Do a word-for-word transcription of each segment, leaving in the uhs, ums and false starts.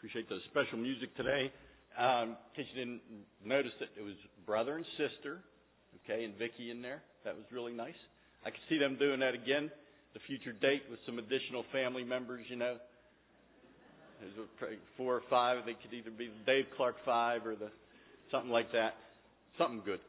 Appreciate the special music today. Um, in case you didn't notice it, it was brother and sister, okay, and Vicky in there. That was really nice. I could see them doing that again, the future date with some additional family members, you know. There's four or five. They could either be the Dave Clark Five or the something like that. Something good.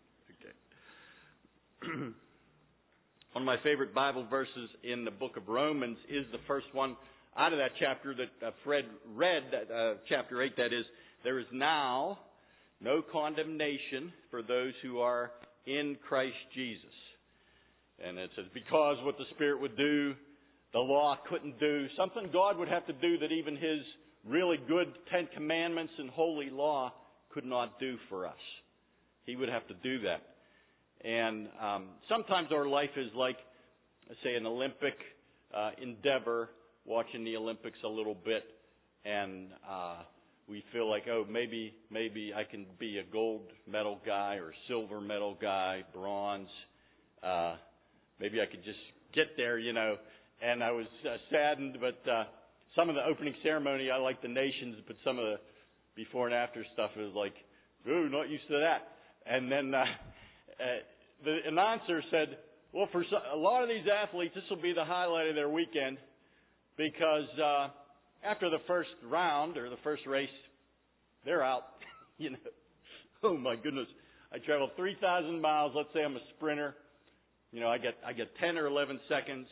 Okay. One of my favorite Bible verses in the book of Romans is the first one out of that chapter that uh, Fred read, that, uh, chapter eight, that is, there is now no condemnation for those who are in Christ Jesus. And it says, because what the Spirit would do, the law couldn't do. Something God would have to do that even His really good Ten Commandments and holy law could not do for us. He would have to do that. And um, sometimes our life is like, say, an Olympic uh, endeavor, watching the Olympics a little bit, and uh, we feel like, oh, maybe maybe I can be a gold medal guy or silver medal guy, bronze. Uh, maybe I could just get there, you know. And I was uh, saddened, but uh, some of the opening ceremony, I like the nations, but some of the before and after stuff is like, ooh, not used to that. And then uh, uh, the announcer said, well, for a lot of these athletes, this will be the highlight of their weekend because uh, after the first round or the first race, they're out. You know, oh my goodness, I traveled three thousand miles. Let's say I'm a sprinter. You know, I get I get ten or eleven seconds.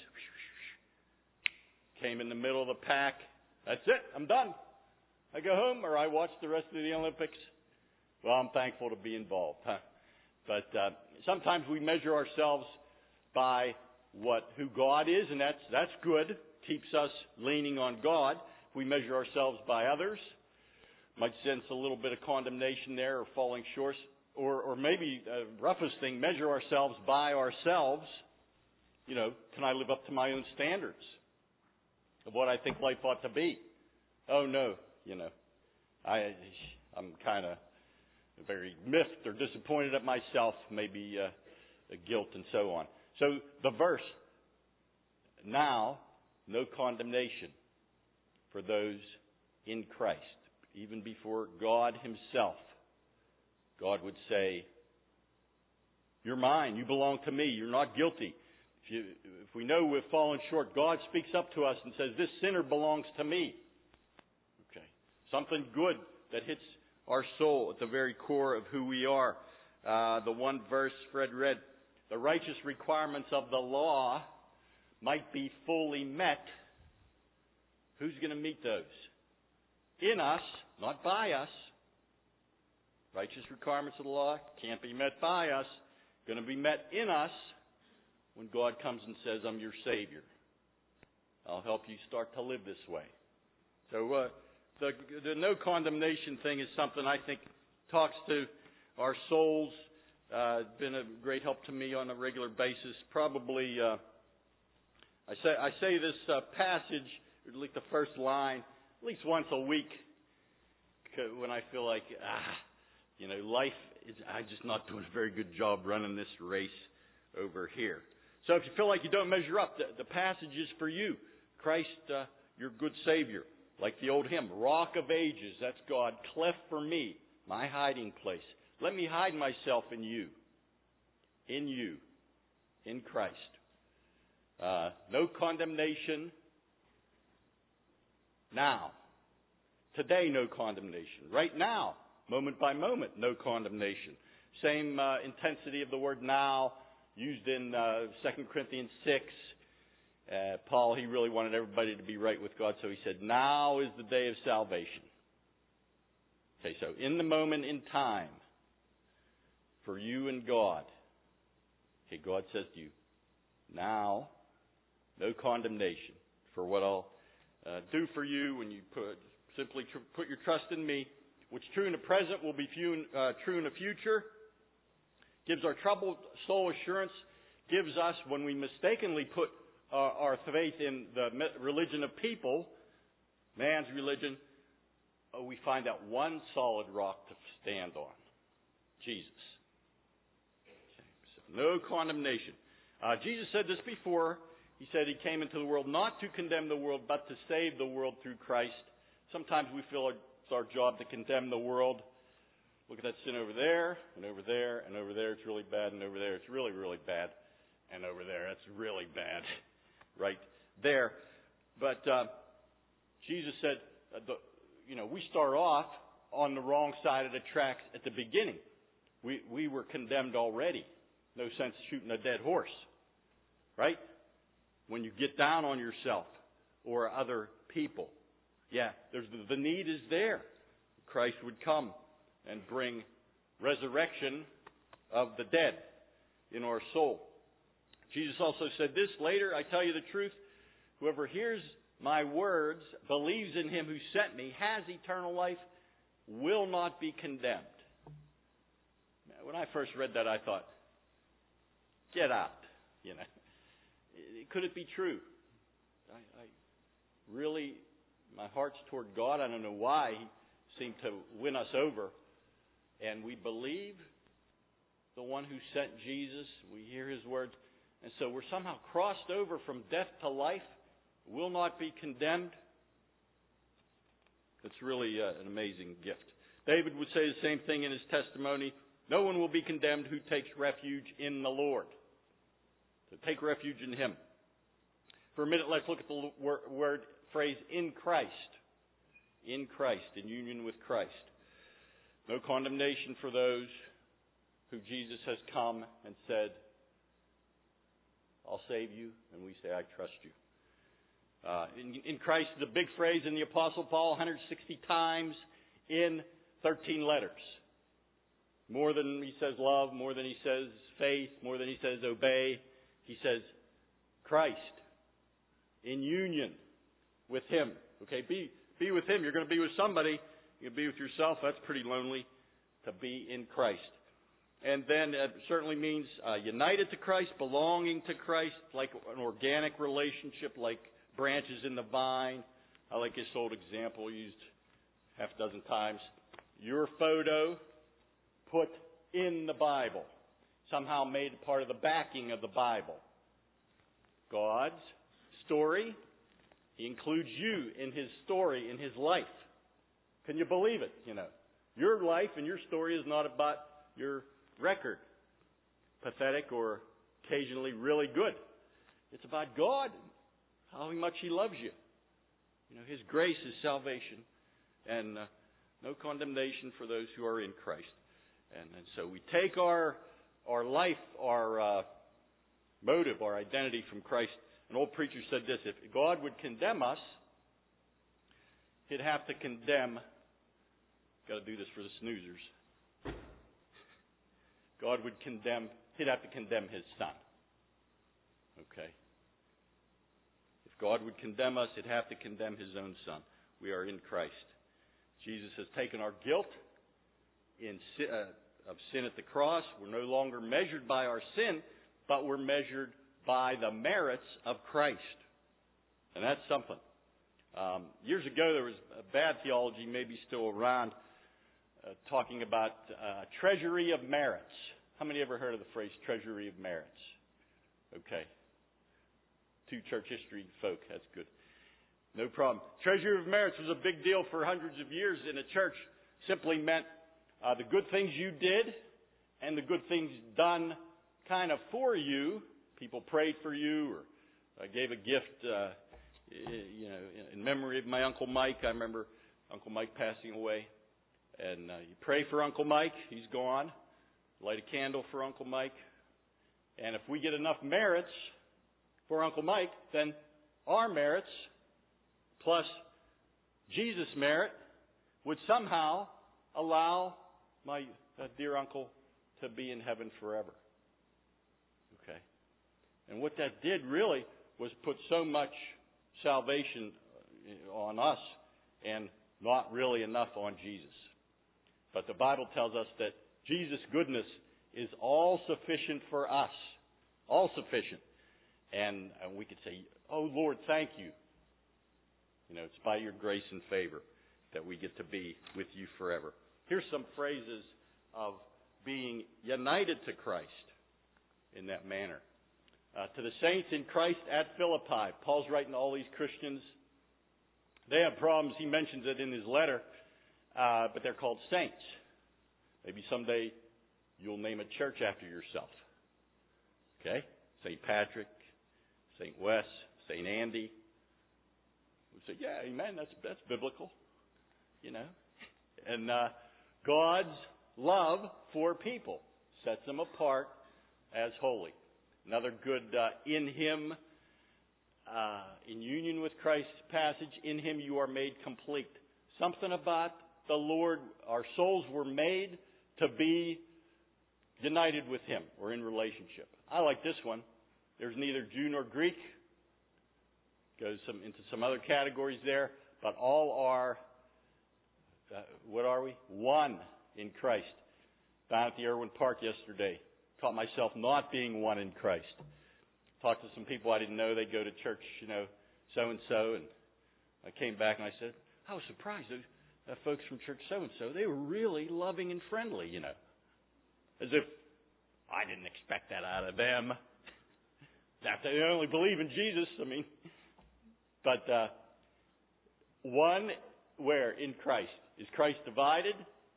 Came in the middle of the pack. That's it. I'm done. I go home or I watch the rest of the Olympics. Well, I'm thankful to be involved. Huh? But uh, sometimes we measure ourselves by what who God is, and that's that's good. Keeps us leaning on God. If we measure ourselves by others, might sense a little bit of condemnation there or falling short. Or, or maybe the roughest thing, measure ourselves by ourselves. You know, can I live up to my own standards of what I think life ought to be? Oh no, you know, I I'm kind of very miffed or disappointed at myself, maybe uh, guilt and so on. So the verse, now no condemnation for those in Christ. Even before God Himself, God would say, you're mine, you belong to me, you're not guilty. If, you, if we know we've fallen short, God speaks up to us and says, this sinner belongs to me. Okay, something good that hits our soul at the very core of who we are. Uh, the one verse Fred read, the righteous requirements of the law might be fully met. Who's going to meet those? In us, not by us. Righteous requirements of the law can't be met by us. Going to be met in us when God comes and says, I'm your Savior. I'll help you start to live this way. So uh, the, the no condemnation thing is something I think talks to our souls. Uh, it's been a great help to me on a regular basis. Probably, uh, I say I say this uh, passage, like the first line, at least once a week, when I feel like, ah, you know, life is, I'm just not doing a very good job running this race over here. So if you feel like you don't measure up, the, the passage is for you. Christ, uh, your good Savior. Like the old hymn, Rock of Ages, that's God. Cleft for me, my hiding place. Let me hide myself in you. In you. In Christ. Uh, no condemnation. Now. Today, no condemnation. Right now, moment by moment, no condemnation. Same uh, intensity of the word now used in uh, Second Corinthians six. Uh, Paul, he really wanted everybody to be right with God, so he said, now is the day of salvation. Okay, so in the moment in time, for you and God, okay, God says to you, now, no condemnation for what I'll uh, do for you when you put simply tr- put your trust in me. Which true in the present will be few, uh, true in the future. Gives our troubled soul assurance. Gives us, when we mistakenly put uh, our faith in the religion of people, man's religion, oh, we find that one solid rock to stand on. Jesus. Okay, so no condemnation. Uh, Jesus said this before. He said He came into the world not to condemn the world, but to save the world through Christ. sometimes we feel it's our job to condemn the world. Look at that sin over there, and over there, and over there it's really bad, and over there it's really, really bad, and over there it's really bad, right there. But uh, Jesus said, uh, the, you know, we start off on the wrong side of the tracks at the beginning. We we were condemned already. No sense shooting a dead horse, right? When you get down on yourself or other people, yeah, there's the, the need is there. Christ would come and bring resurrection of the dead in our soul. Jesus also said this later, I tell you the truth, whoever hears my words, believes in him who sent me, has eternal life, will not be condemned. Now, when I first read that, I thought, get out, you know. Could it be true? I, I really, my heart's toward God. I don't know why He seemed to win us over. And we believe the one who sent Jesus. We hear His words. And so we're somehow crossed over from death to life, will not be condemned. It's really uh, an amazing gift. David would say the same thing in his testimony. No one will be condemned who takes refuge in the Lord. So take refuge in Him. For a minute, let's look at the word, word phrase, in Christ. In Christ, in union with Christ. No condemnation for those who Jesus has come and said, I'll save you, and we say, I trust you. Uh, in, in Christ is a big phrase in the Apostle Paul, one hundred sixty times in thirteen letters. More than he says love, more than he says faith, more than he says obey. He says Christ in union with Him. Okay, be be with Him. You're going to be with somebody. You're going to be with yourself. That's pretty lonely. To be in Christ. And then it certainly means uh, united to Christ, belonging to Christ, like an organic relationship, like branches in the vine. I like this old example used half a dozen times. Your photo put in the Bible. Somehow made part of the backing of the Bible. God's story, He includes you in His story, in His life. Can you believe it? You know, your life and your story is not about your record, pathetic or occasionally really good. It's about God, how much He loves you. You know, His grace is salvation, and uh, no condemnation for those who are in Christ. And, and so we take our our life, our uh, motive, our identity from Christ. An old preacher said this: if God would condemn us, He'd have to condemn. Got to do this for the snoozers. God would condemn, He'd have to condemn His Son. Okay? If God would condemn us, He'd have to condemn His own Son. We are in Christ. Jesus has taken our guilt in uh, of sin at the cross. We're no longer measured by our sin, but we're measured by the merits of Christ. And that's something. Um, years ago, there was a bad theology, maybe still around, uh, talking about uh, treasury of merits. How many ever heard of the phrase treasury of merits? Okay. Two church history folk. That's good. No problem. Treasury of merits was a big deal for hundreds of years in a church. Simply meant uh, the good things you did and the good things done kind of for you. People prayed for you or uh, gave a gift, uh, you know, in memory of my Uncle Mike. I remember Uncle Mike passing away. And uh, you pray for Uncle Mike. He's gone. Light a candle for Uncle Mike. And if we get enough merits for Uncle Mike, then our merits plus Jesus' merit would somehow allow my uh, dear uncle to be in heaven forever. Okay. And what that did really was put so much salvation on us and not really enough on Jesus. But the Bible tells us that Jesus' goodness is all sufficient for us. All sufficient. And, and we could say, oh Lord, thank you. You know, it's by your grace and favor that we get to be with you forever. Here's some phrases of being united to Christ in that manner. Uh, to the saints in Christ at Philippi. Paul's writing to all these Christians They have problems. He mentions it in his letter, uh, but they're called saints. Maybe someday you'll name a church after yourself. Okay? Saint Patrick, Saint Wes, Saint Andy. We say, yeah, amen, that's, that's biblical. You know? And uh, God's love for people sets them apart as holy. Another good uh, in Him, uh, in union with Christ's passage, in Him you are made complete. Something about the Lord, our souls were made to be united with Him or in relationship. I like this one. There's neither Jew nor Greek. Goes some, into some other categories there, but all are, uh, what are we? One in Christ. Down at the Irwin Park yesterday, caught myself not being one in Christ. Talked to some people I didn't know. They go to church, you know, so-and-so, and I came back and I said, I was surprised. Those uh, folks from church so-and-so, they were really loving and friendly, you know. As if I didn't expect that out of them. That they only believe in Jesus, I mean. But uh, one where? In Christ. Is Christ divided?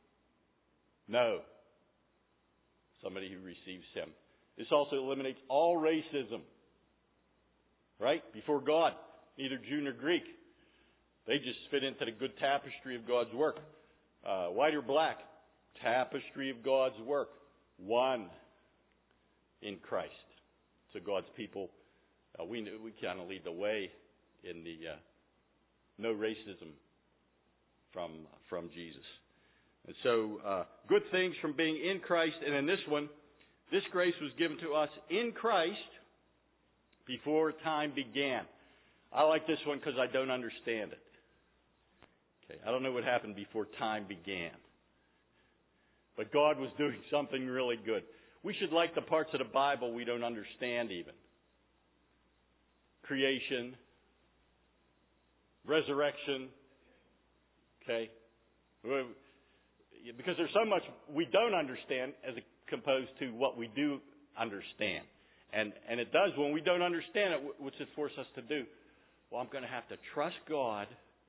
No. Somebody who receives Him. This also eliminates all racism. Right? Before God, neither Jew nor Greek. They just fit into the good tapestry of God's work. Uh, white or black, tapestry of God's work. One in Christ. So God's people, uh, we we kind of lead the way in the uh, no racism from from Jesus. And so uh, good things from being in Christ. And in this one, this grace was given to us in Christ before time began. I like this one because I don't understand it. Okay, I don't know what happened before time began. But God was doing something really good. We should like the parts of the Bible we don't understand even. Creation, resurrection, okay? Because there's so much we don't understand as opposed to what we do understand. And and it does, when we don't understand it, what's it force us to do? Well, I'm going to have to trust God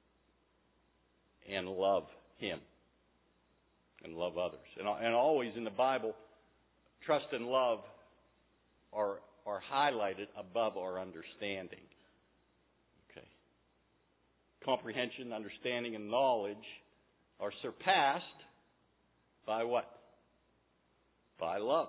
and love Him and love others. And, and always in the Bible, trust and love are are highlighted above our understanding. Okay. Comprehension, understanding, and knowledge are surpassed by what? By love.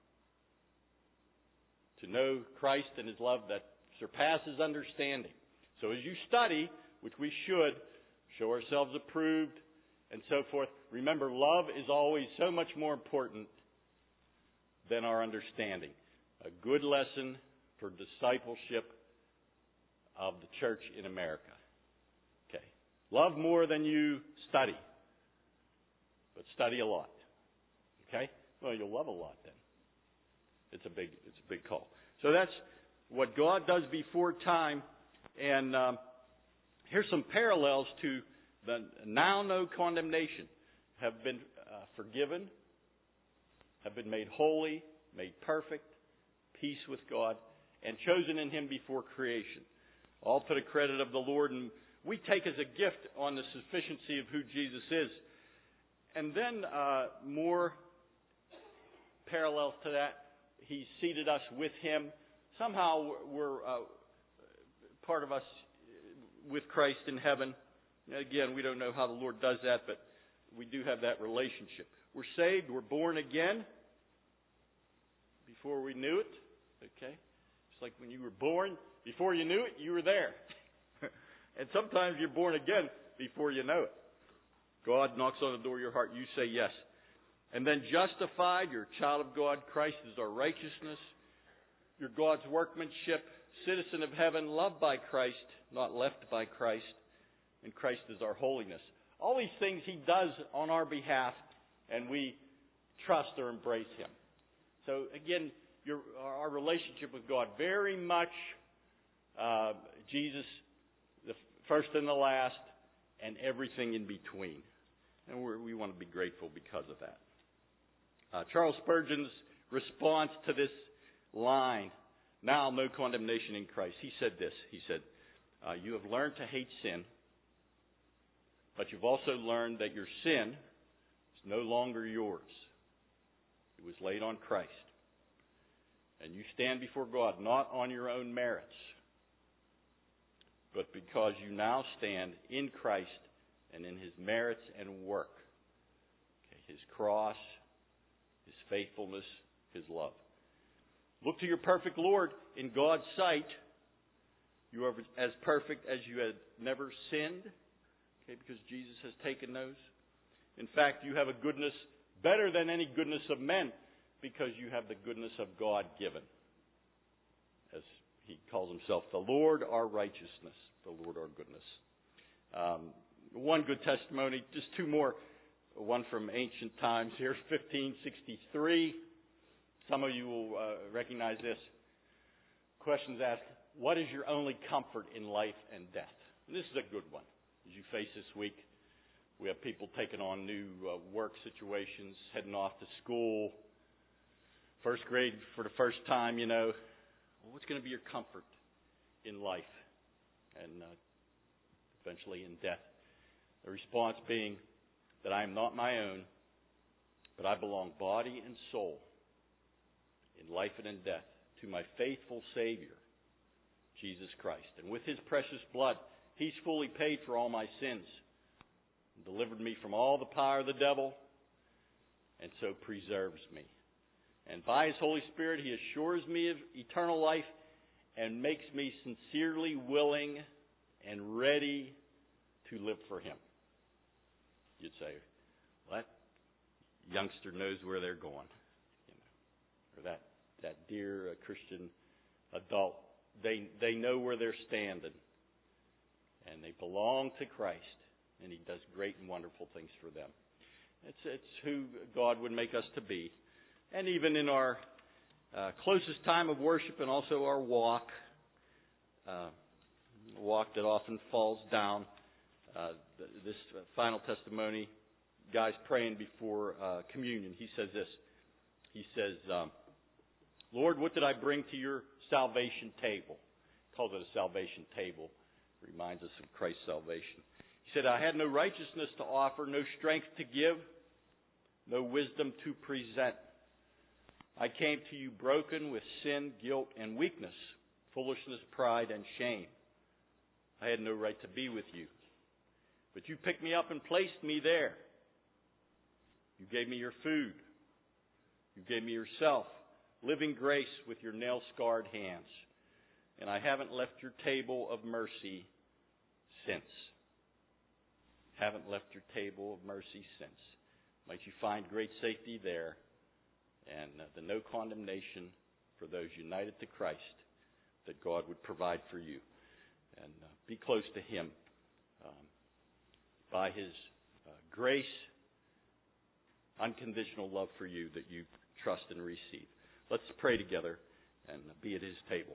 To know Christ and His love that surpasses understanding. So as you study, which we should, show ourselves approved and so forth, remember love is always so much more important than our understanding. A good lesson for discipleship of the church in America. Okay. Love more than you study. But study a lot. Okay? Well, you'll love a lot then. It's a big, it's a big call. So that's what God does before time. And um, here's some parallels to the now no condemnation. Have been uh, forgiven, have been made holy, made perfect, peace with God, and chosen in Him before creation. All to the credit of the Lord. And we take as a gift on the sufficiency of who Jesus is. And then uh, more parallels to that, He seated us with Him. Somehow we're uh, part of us with Christ in heaven. Again, we don't know how the Lord does that, but we do have that relationship. We're saved, we're born again before we knew it. Okay? It's like when you were born, before you knew it, you were there. And sometimes you're born again before you know it. God knocks on the door of your heart, you say yes. And then justified, you're a child of God. Christ is our righteousness. You're God's workmanship, citizen of heaven, loved by Christ, not left by Christ. And Christ is our holiness. All these things He does on our behalf, and we trust or embrace Him. So again, your, our relationship with God, very much uh, Jesus, the first and the last, and everything in between. And we're, we want to be grateful because of that. Uh, Charles Spurgeon's response to this line, now no condemnation in Christ. He said this. He said, uh, you have learned to hate sin But you've also learned that your sin is no longer yours. It was laid on Christ. And you stand before God not on your own merits, but because you now stand in Christ and in His merits and work. Okay, His cross, His faithfulness, His love. Look to your perfect Lord. In God's sight, you are as perfect as you had never sinned. Okay, because Jesus has taken those. In fact, you have a goodness better than any goodness of men, because you have the goodness of God given. As He calls Himself, the Lord our righteousness, the Lord our goodness. Um, one good testimony, just two more. One from ancient times here, fifteen sixty-three. Some of you will uh, recognize this. Questions asked, what is your only comfort in life and death? And this is a good one. As you face this week, we have people taking on new uh, work situations, heading off to school, first grade for the first time, you know. Well, what's going to be your comfort in life and uh, eventually in death? The response being that I am not my own, but I belong body and soul in life and in death to my faithful Savior, Jesus Christ. And with His precious blood, He's fully paid for all my sins, and delivered me from all the power of the devil, and so preserves me. And by His Holy Spirit, He assures me of eternal life and makes me sincerely willing and ready to live for Him. You'd say, well, that youngster knows where they're going. You know, or that, that dear uh, Christian adult, they, they know where they're standing. And they belong to Christ. And He does great and wonderful things for them. It's, it's who God would make us to be. And even in our uh, closest time of worship and also our walk, uh, walk that often falls down, uh, this final testimony, guys praying before uh, communion, he says this. He says, um, Lord, what did I bring to your salvation table? He calls it a salvation table. Reminds us of Christ's salvation. He said, I had no righteousness to offer, no strength to give, no wisdom to present. I came to you broken with sin, guilt, and weakness, foolishness, pride, and shame. I had no right to be with you. But you picked me up and placed me there. You gave me your food. You gave me yourself, living grace with your nail-scarred hands. And I haven't left your table of mercy since. Haven't left your table of mercy since. Might you find great safety there, and uh, the no condemnation for those united to Christ that God would provide for you. And uh, be close to Him um, by His uh, grace, unconditional love for you that you trust and receive. Let's pray together and uh, be at His table.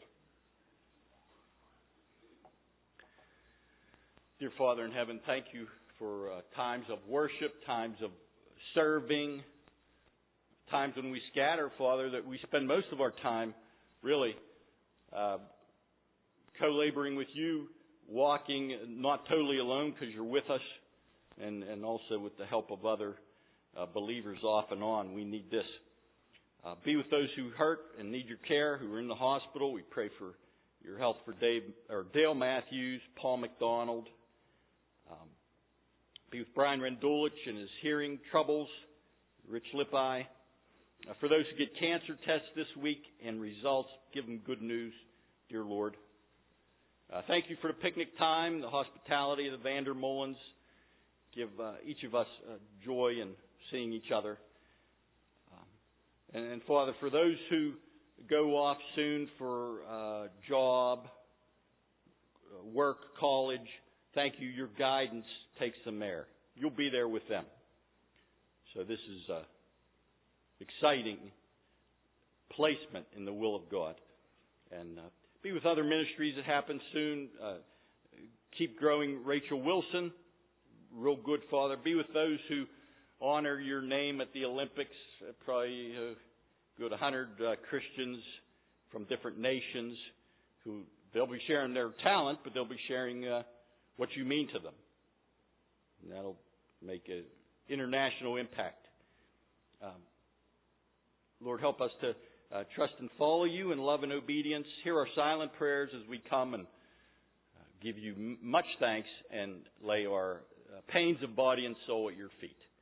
Dear Father in heaven, thank you for uh, times of worship, times of serving, times when we scatter, Father, that we spend most of our time really uh, co-laboring with you, walking not totally alone because you're with us, and, and also with the help of other uh, believers off and on. We need this. Uh, be with those who hurt and need your care, who are in the hospital. We pray for your health for Dave or Dale Matthews, Paul McDonald. Um, be with Brian Rendulich and his hearing troubles, Rich Lippi. Uh, for those who get cancer tests this week and results, give them good news, dear Lord. Uh, thank you for the picnic time, the hospitality of the Vandermollens. Give uh, each of us uh, joy in seeing each other. Um, and, and Father, for those who go off soon for uh, job, uh, work, college, thank you. Your guidance takes them there. You'll be there with them. So this is uh, exciting placement in the will of God. And uh, be with other ministries that happen soon. Uh, keep growing Rachel Wilson. Real good, Father. Be with those who honor your name at the Olympics. Uh, probably uh, good one hundred uh, Christians from different nations who they'll be sharing their talent, but they'll be sharing uh, what you mean to them. And that'll make an international impact. Um, Lord, help us to uh, trust and follow you in love and obedience. Hear our silent prayers as we come and uh, give you m- much thanks and lay our uh, pains of body and soul at your feet.